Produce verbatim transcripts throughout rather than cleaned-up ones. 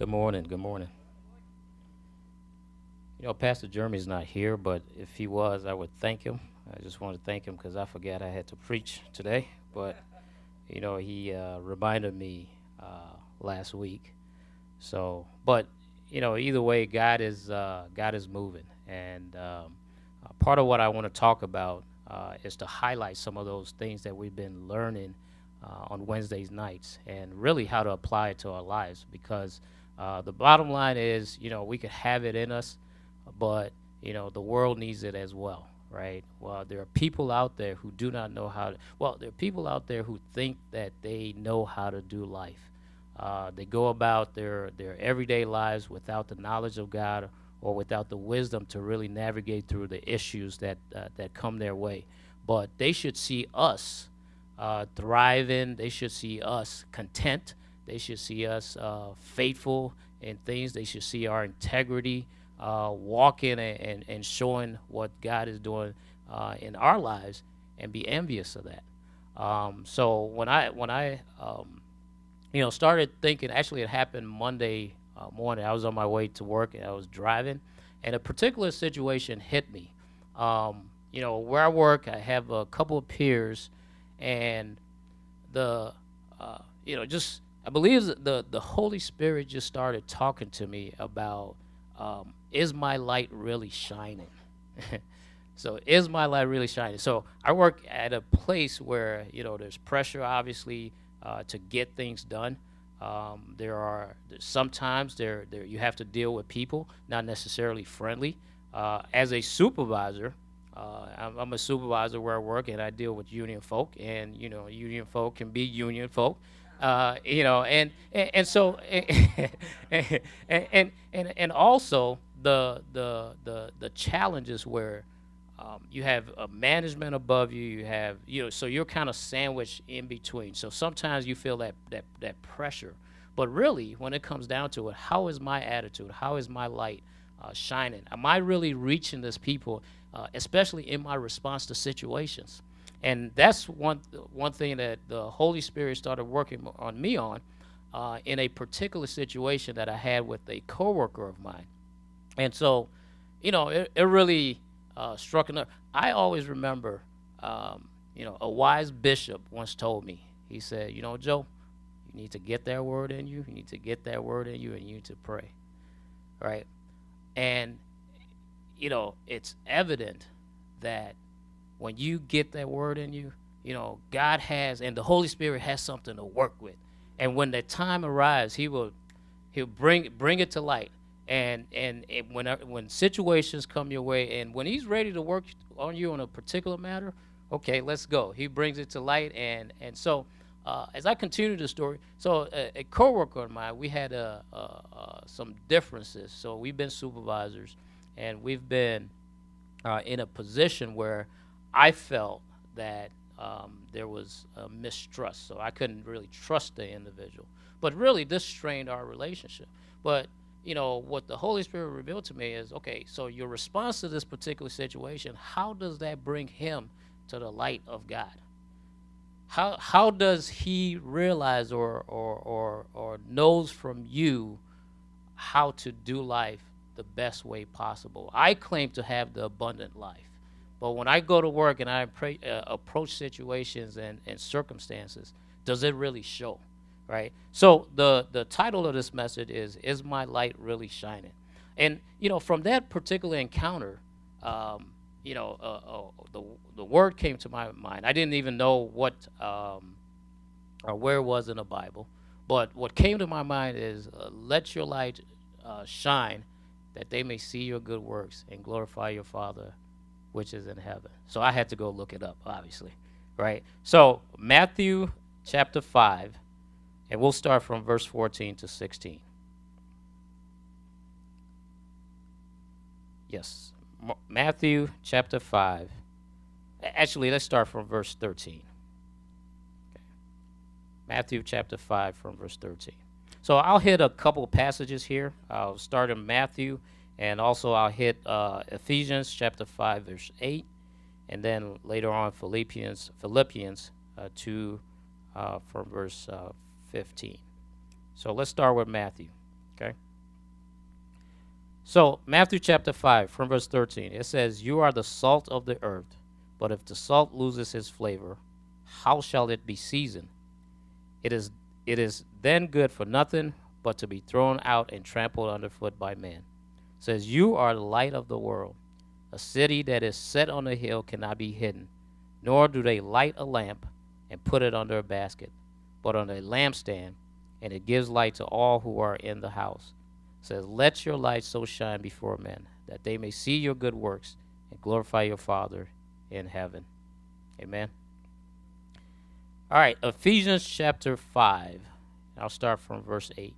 Good morning. Good morning. You know, Pastor Jeremy's not here, but if he was, I would thank him. I just want to thank him because I forgot I had to preach today. But, you know, he uh, reminded me uh, last week. So, but, you know, either way, God is uh, God is moving. And um, uh, part of what I want to talk about uh, is to highlight some of those things that we've been learning uh, on Wednesdays nights and really how to apply it to our lives because uh, the bottom line is, you know, we could have it in us, but, you know, the world needs it as well, right? Well, there are people out there who do not know how to, well, there are people out there who think that they know how to do life. Uh, they go about their, their everyday lives without the knowledge of God or without the wisdom to really navigate through the issues that uh, that come their way. But they should see us uh, thriving. They should see us content. They should see us uh, faithful in things. They should see our integrity, uh, walking and, and, and showing what God is doing uh, in our lives and be envious of that. Um, so when I when I um, you know started thinking, actually it happened Monday uh, morning. I was on my way to work and I was driving, and a particular situation hit me. Um, you know where I work, I have a couple of peers, and the uh, you know just I believe that the the Holy Spirit just started talking to me about um, is my light really shining? So is my light really shining? So I work at a place where, you know, there's pressure, obviously, uh, to get things done. Um, there are sometimes there there you have to deal with people, not necessarily friendly. Uh, as a supervisor, uh, I'm, I'm a supervisor where I work, and I deal with union folk, and you know, union folk can be union folk. Uh, you know, and and, and so and, and and and also the the the the challenges where um, you have a management above you, you have you know, so you're kind of sandwiched in between. So sometimes you feel that that that pressure, but really, when it comes down to it, how is my attitude? How is my light uh, shining? Am I really reaching this people, uh, especially in my response to situations? And that's one one thing that the Holy Spirit started working on me on uh, in a particular situation that I had with a coworker of mine. And so, you know, it, it really uh, struck a nerve. I always remember, um, you know, a wise bishop once told me, he said, you know, Joe, you need to get that word in you. You need to get that word in you, and you need to pray, right? And, you know, it's evident that when you get that word in you, you know, God has, and the Holy Spirit has something to work with. And when that time arrives, he will he'll bring bring it to light. And and, and when when situations come your way, and when he's ready to work on you on a particular matter, okay, let's go. He brings it to light. And, and so uh, as I continue the story, so a, a coworker of mine, we had uh, uh, uh, some differences. So we've been supervisors, and we've been uh, in a position where I felt that um, there was a mistrust, so I couldn't really trust the individual. But really, this strained our relationship. But, you know, what the Holy Spirit revealed to me is, okay, so your response to this particular situation, how does that bring him to the light of God? How how does he realize or or or, or knows from you how to do life the best way possible? I claim to have the abundant life. But when I go to work and I pre- uh, approach situations and, and circumstances, does it really show, right? So the, the title of this message is, Is My Light Really Shining? And, you know, from that particular encounter, um, you know, uh, uh, the, the word came to my mind. I didn't even know what um, or where it was in the Bible. But what came to my mind is, uh, let your light uh, shine that they may see your good works and glorify your Father which is in heaven. So I had to go look it up, obviously, right? So Matthew chapter five, and we'll start from verse fourteen to sixteen. Yes, M- Matthew chapter five. Actually, let's start from verse thirteen. Okay. Matthew chapter five from verse thirteen. So I'll hit a couple passages here. I'll start in Matthew, and also I'll hit uh, Ephesians chapter five, verse eight, and then later on Philippians Philippians uh, two uh, from verse uh, fifteen. So let's start with Matthew, okay? So, Matthew chapter five, from verse thirteen, it says, "You are the salt of the earth, but if the salt loses its flavor, how shall it be seasoned? It is it is then good for nothing but to be thrown out and trampled underfoot by men." It says, "You are the light of the world. A city that is set on a hill cannot be hidden, nor do they light a lamp and put it under a basket, but on a lampstand, and it gives light to all who are in the house." It says, "Let your light so shine before men, that they may see your good works and glorify your Father in heaven." Amen. All right, Ephesians chapter five. I'll start from verse eight.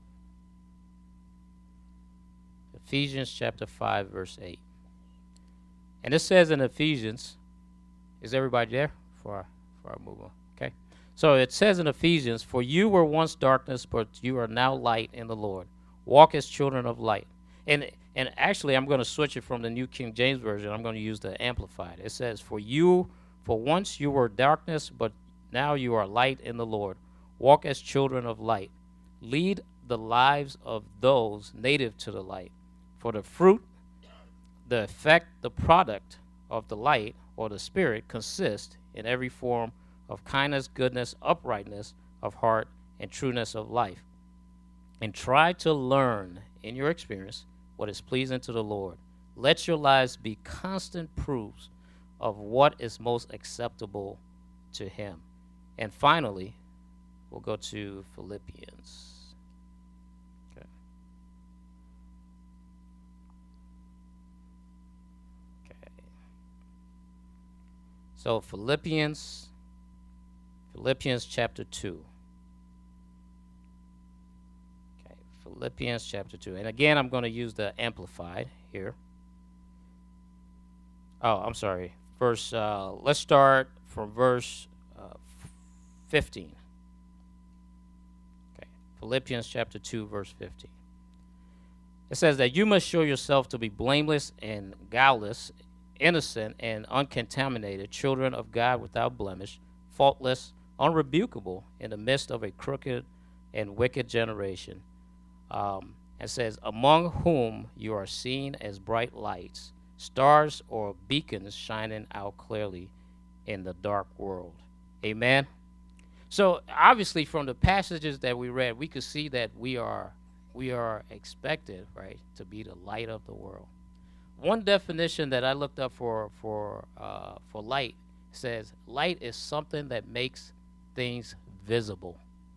Ephesians chapter five, verse eight. And it says in Ephesians, is everybody there for our, for our move on? Okay. So it says in Ephesians, "For you were once darkness, but you are now light in the Lord. Walk as children of light." And and actually, I'm going to switch it from the New King James Version. I'm going to use the Amplified. It says, "For you, for once you were darkness, but now you are light in the Lord. Walk as children of light. Lead the lives of those native to the light. For the fruit, the effect, the product of the light or the Spirit consists in every form of kindness, goodness, uprightness of heart, and trueness of life. And try to learn in your experience what is pleasing to the Lord. Let your lives be constant proofs of what is most acceptable to Him." And finally, we'll go to Philippians. Okay. Okay. So Philippians, Philippians chapter two. Okay, Philippians chapter two. And again, I'm going to use the Amplified here. Oh, I'm sorry. Verse. Uh, let's start from verse uh, fifteen. Okay, Philippians chapter two, verse fifteen. It says that you must show yourself to be blameless and guileless, innocent and uncontaminated, children of God without blemish, faultless, unrebukable in the midst of a crooked and wicked generation. Um, it says, among whom you are seen as bright lights, stars or beacons shining out clearly in the dark world. Amen. So obviously from the passages that we read, we could see that we are we are expected, right, to be the light of the world. One definition that I looked up for for uh, for light says light is something that makes things visible.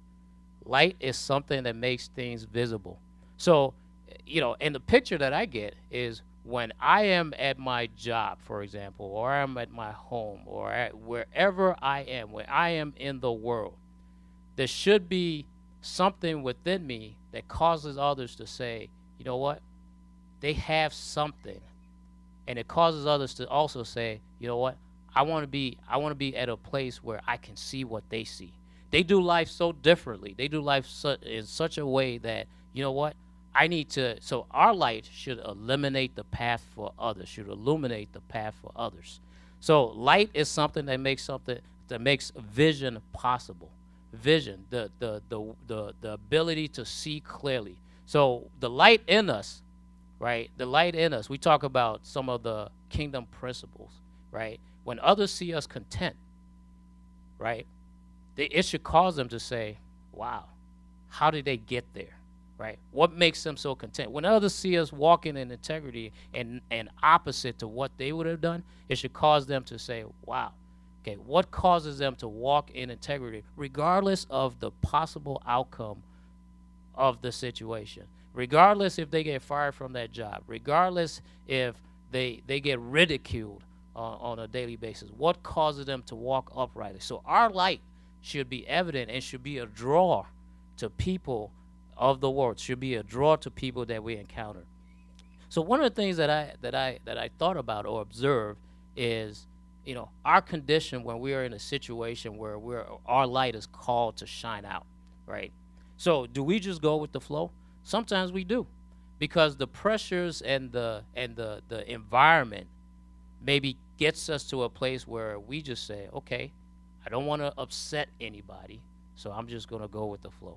Light is something that makes things visible. So, you know, and the picture that I get is when I am at my job, for example, or I'm at my home, or at wherever I am, when I am in the world, there should be something within me that causes others to say, you know what, they have something. And it causes others to also say, you know what, I want to be I want to be at a place where I can see what they see. They do life so differently. They do life su- in such a way that, you know what, I need to, so our light should eliminate the path for others, should illuminate the path for others. So light is something that makes something, that makes vision possible. Vision, the the the the, the ability to see clearly. So the light in us, right, the light in us, we talk about some of the kingdom principles, right? When others see us content, right, they, it should cause them to say, wow, how did they get there? Right? What makes them so content? When others see us walking in integrity and, and opposite to what they would have done, it should cause them to say, wow, okay, what causes them to walk in integrity, regardless of the possible outcome of the situation, regardless if they get fired from that job, regardless if they, they get ridiculed uh, on a daily basis, what causes them to walk uprightly? So our light should be evident and should be a draw to people of the world, should be a draw to people that we encounter. So one of the things that I that I that I thought about or observed is, you know, our condition when we are in a situation where we're our light is called to shine out, right? So do we just go with the flow? Sometimes we do, because the pressures and the and the the environment maybe gets us to a place where we just say, okay, I don't want to upset anybody, so I'm just going to go with the flow.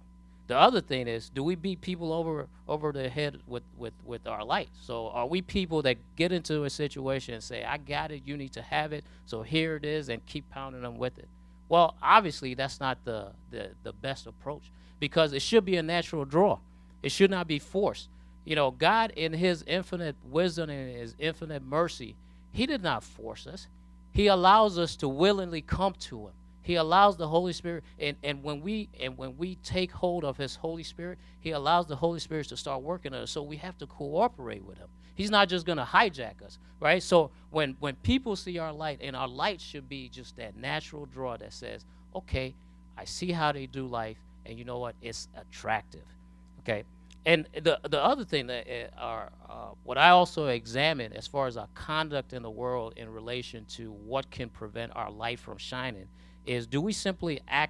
The other thing is, do we beat people over over the head with, with, with our light? So are we people that get into a situation and say, I got it, you need to have it, so here it is, and keep pounding them with it? Well, obviously, that's not the, the, the best approach, because it should be a natural draw. It should not be forced. You know, God, in his infinite wisdom and his infinite mercy, he did not force us. He allows us to willingly come to him. He allows the Holy Spirit, and, and when we and when we take hold of his Holy Spirit, he allows the Holy Spirit to start working on us. So we have to cooperate with him. He's not just going to hijack us, right? So when, when people see our light, and our light should be just that natural draw that says, okay, I see how they do life, and you know what? It's attractive, okay? And the the other thing that uh, are uh, what I also examine as far as our conduct in the world in relation to what can prevent our light from shining is, do we simply act,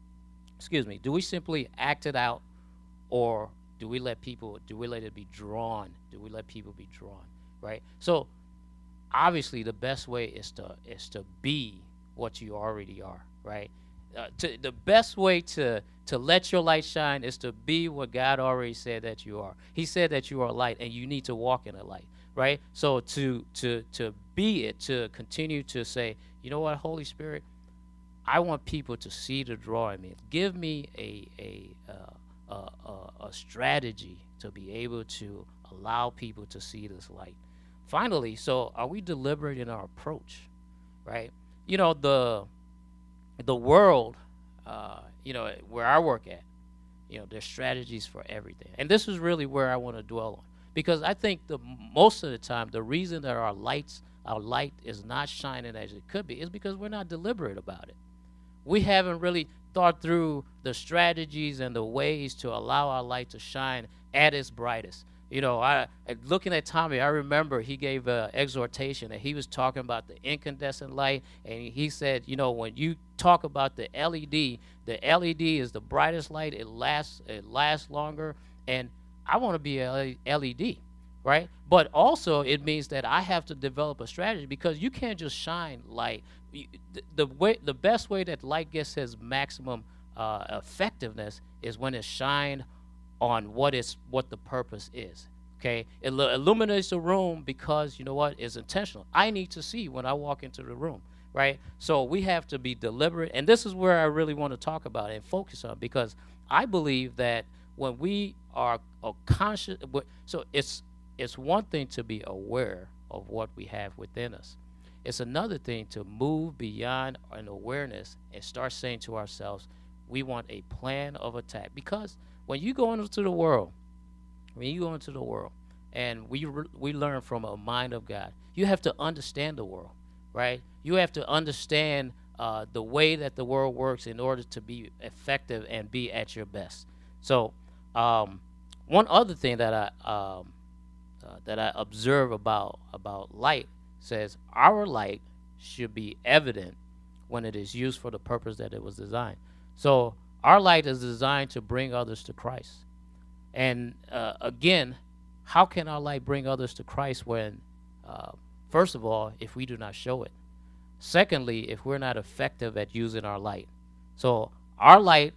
excuse me, do we simply act it out, or do we let people, do we let it be drawn? Do we let people be drawn, right? So obviously the best way is to is to be what you already are, right? Uh, to, the best way to to let your light shine is to be what God already said that you are. He said that you are light, and you need to walk in the light, right? So to to to be it, to continue to say, you know what, Holy Spirit, I want people to see the draw in me. Give me a a, uh, a a a strategy to be able to allow people to see this light. Finally, so are we deliberate in our approach, right? You know, the the world, uh, you know, where I work at, you know, there's strategies for everything. And this is really where I want to dwell on, because I think the most of the time, the reason that our lights, our light is not shining as it could be is because we're not deliberate about it. We haven't really thought through the strategies and the ways to allow our light to shine at its brightest. You know, I looking at Tommy, I remember he gave an exhortation, and he was talking about the incandescent light, and he said, you know, when you talk about the L E D, the L E D is the brightest light. It lasts, it lasts longer, and I want to be a L E D, right? But also it means that I have to develop a strategy, because you can't just shine light. The, the way, the best way that light gets its maximum uh, effectiveness is when it's shined on what is what the purpose is. Okay, it l- illuminates the room because, you know what, it's intentional. I need to see when I walk into the room, right? So we have to be deliberate, and this is where I really want to talk about and focus on, because I believe that when we are, are conscious, so it's it's one thing to be aware of what we have within us. It's another thing to move beyond an awareness and start saying to ourselves, we want a plan of attack. Because when you go into the world, when you go into the world, and we re- we learn from a mind of God, you have to understand the world, right? You have to understand uh, the way that the world works in order to be effective and be at your best. So, um, one other thing that I um, uh, that I observe about about light says our light should be evident when it is used for the purpose that it was designed. So our light is designed to bring others to Christ. And uh, again, how can our light bring others to Christ when, uh, first of all, if we do not show it? Secondly, if we're not effective at using our light. So our light,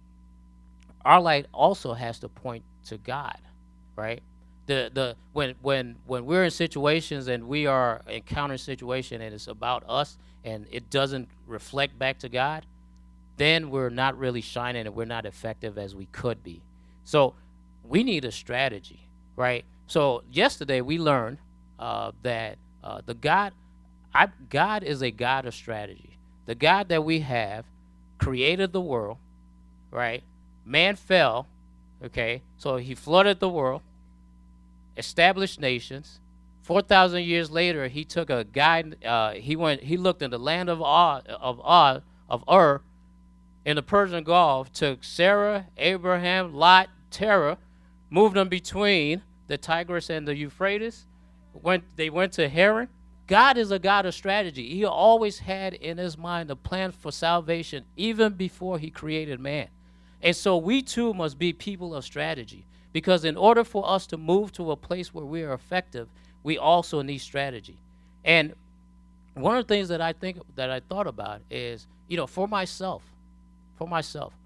our light also has to point to God, right? The the when when when we're in situations and we are encountering a situation and it's about us and it doesn't reflect back to God, then we're not really shining and we're not effective as we could be. So we need a strategy, right? So yesterday we learned uh, that uh, the God, I, God is a God of strategy. The God that we have created the world, right? Man fell, okay? So he flooded the world, established nations. Four thousand years later, he took a guide. Uh, he went. He looked in the land of Od, of Od, of Ur, in the Persian Gulf. Took Sarah, Abraham, Lot, Terah, moved them between the Tigris and the Euphrates. Went. They went to Haran. God is a God of strategy. He always had in his mind a plan for salvation, even before he created man. And so we too must be people of strategy, because in order for us to move to a place where we are effective, we also need strategy. And one of the things that I think that I thought about is, you know, for myself, for myself,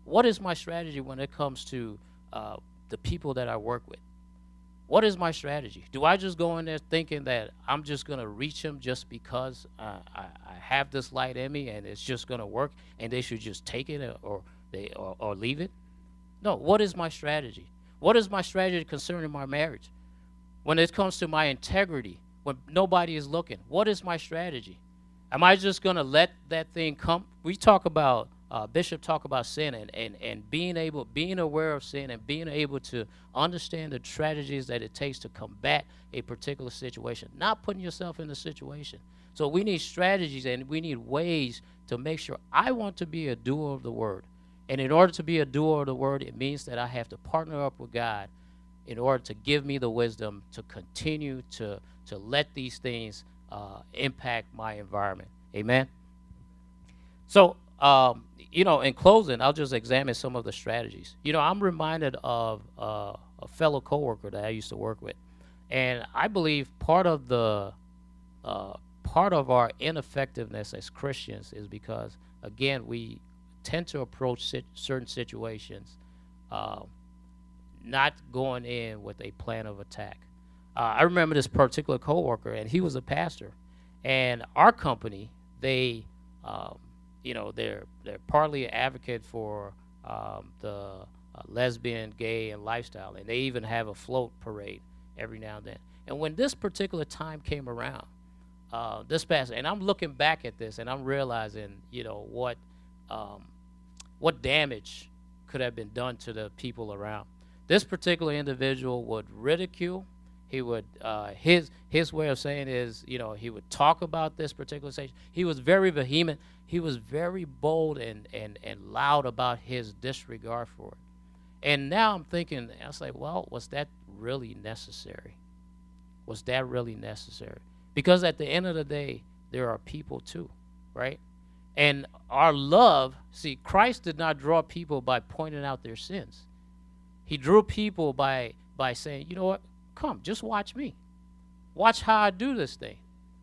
what is my strategy when it comes to uh, the people that I work with? What is my strategy? Do I just go in there thinking that I'm just going to reach them just because uh, I, I have this light in me and it's just going to work and they should just take it or, or they or, or leave it? No, what is my strategy? What is my strategy concerning my marriage? When it comes to my integrity, when nobody is looking, what is my strategy? Am I just going to let that thing come? We talk about Uh, Bishop talk about sin and, and, and being able, being aware of sin and being able to understand the strategies that it takes to combat a particular situation, not putting yourself in the situation. So we need strategies and we need ways to make sure I want to be a doer of the word. And in order to be a doer of the word, it means that I have to partner up with God in order to give me the wisdom to continue to, to let these things uh, impact my environment. Amen? So, um, you know, in closing, I'll just examine some of the strategies. You know, I'm reminded of uh, a fellow coworker that I used to work with, and I believe part of the uh, part of our ineffectiveness as Christians is because, again, we tend to approach sit- certain situations uh, not going in with a plan of attack. Uh, I remember this particular coworker, and he was a pastor, and our company, they um, you know, they're they're partly an advocate for um, the uh, lesbian, gay, and lifestyle, and they even have a float parade every now and then. And when this particular time came around, uh, this past, and I'm looking back at this, and I'm realizing, you know, what um, what damage could have been done to the people around. This particular individual would ridicule. He would uh, his his way of saying is, you know, he would talk about this particular situation. He was very vehement. He was very bold and, and, and loud about his disregard for it. And now I'm thinking, I was like, well, was that really necessary? Was that really necessary? Because at the end of the day, there are people too, right? And our love, see, Christ did not draw people by pointing out their sins. He drew people by by saying, you know what? Come, just watch me. Watch how I do this thing.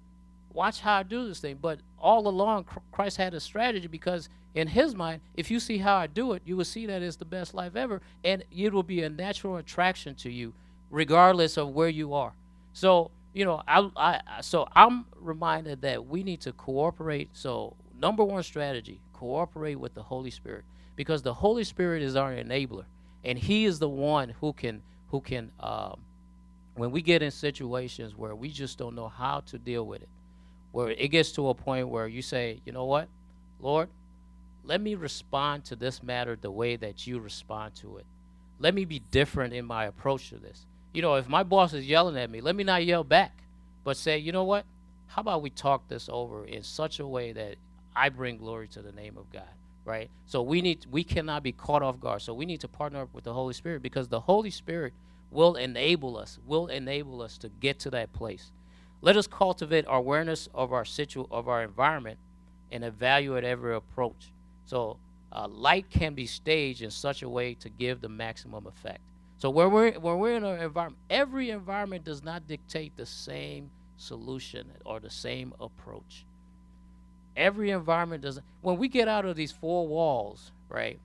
Watch how I do this thing. But all along, Christ had a strategy because in his mind, if you see how I do it, you will see that it's the best life ever, and it will be a natural attraction to you regardless of where you are. So, you know, I, I so I'm reminded that we need to cooperate. So number one strategy, cooperate with the Holy Spirit, because the Holy Spirit is our enabler, and he is the one who can, who can um, when we get in situations where we just don't know how to deal with it, where it gets to a point where you say, you know what, Lord, let me respond to this matter the way that you respond to it. Let me be different in my approach to this. You know, if my boss is yelling at me, let me not yell back, but say, you know what, how about we talk this over in such a way that I bring glory to the name of God, right? So we need, we cannot be caught off guard. So we need to partner up with the Holy Spirit, because the Holy Spirit will enable us, will enable us to get to that place. Let us cultivate our awareness of our situ- of our environment and evaluate every approach. So uh, light can be staged in such a way to give the maximum effect. So when we're, when we're in an environment, every environment does not dictate the same solution or the same approach. Every environment doesn't. When we get out of these four walls, right,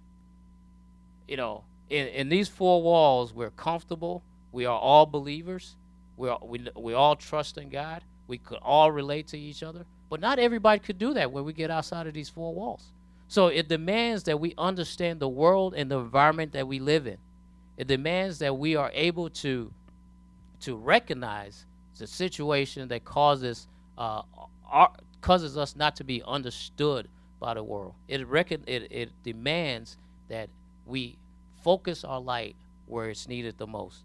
you know, in, in these four walls, we're comfortable. We are all believers. We, are, we, we all trust in God. We could all relate to each other. But not everybody could do that when we get outside of these four walls. So it demands that we understand the world and the environment that we live in. It demands that we are able to, to recognize the situation that causes uh, our, causes us not to be understood by the world. It, reckon, it, it demands that we focus our light where it's needed the most.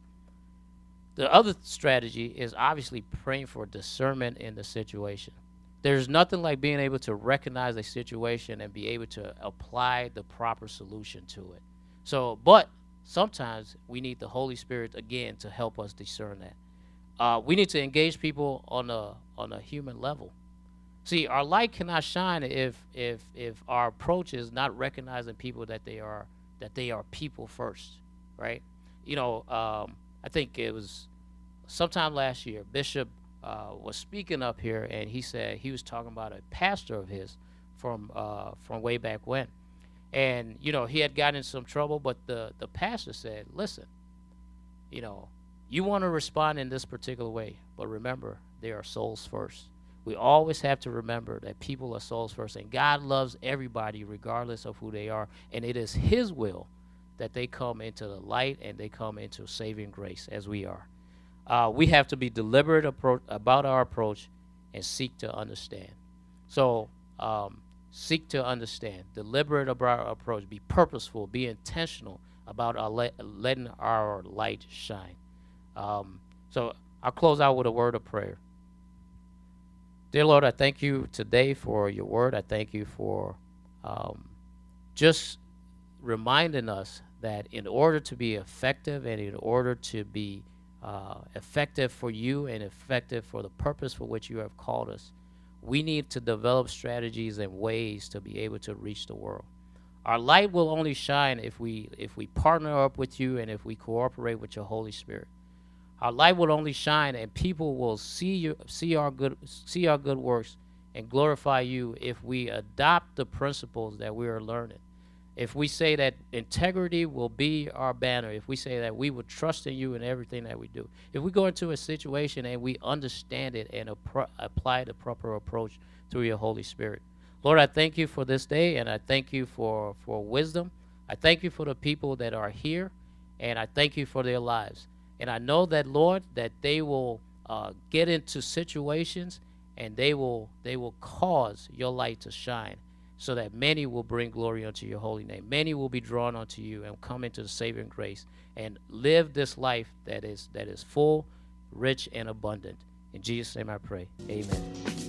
The other strategy is obviously praying for discernment in the situation. There's nothing like being able to recognize a situation and be able to apply the proper solution to it. So, but sometimes we need the Holy Spirit again to help us discern that. Uh, we need to engage people on a on a human level. See, our light cannot shine if if if our approach is not recognizing people that they are that they are people first, right? You know, um, I think it was sometime last year, Bishop uh, was speaking up here, and he said he was talking about a pastor of his from uh, from way back when, And, you know, he had gotten in some trouble, but the, the pastor said, listen, you know, you want to respond in this particular way, but remember, they are souls first. We always have to remember that people are souls first, and God loves everybody regardless of who they are, and it is his will that they come into the light and they come into saving grace as we are. Uh, we have to be deliberate appro- about our approach and seek to understand. So um, seek to understand, deliberate about our approach, be purposeful, be intentional about our le- letting our light shine. Um, so I'll close out with a word of prayer. Dear Lord, I thank you today for your word. I thank you for um, just reminding us that in order to be effective and in order to be uh, effective for you and effective for the purpose for which you have called us, we need to develop strategies and ways to be able to reach the world. Our light will only shine if we if we partner up with you and if we cooperate with your Holy Spirit. Our light will only shine, and people will see you, see our good, see our good works, and glorify you if we adopt the principles that we are learning. If we say that integrity will be our banner, if we say that we will trust in you in everything that we do, if we go into a situation and we understand it and appro- apply the proper approach through your Holy Spirit. Lord, I thank you for this day, and I thank you for, for wisdom. I thank you for the people that are here, and I thank you for their lives. And I know that, Lord, that they will uh, get into situations and they will they will cause your light to shine so that many will bring glory unto your holy name. Many will be drawn unto you and come into the saving grace and live this life that is that is full, rich, and abundant. In Jesus' name I pray. Amen.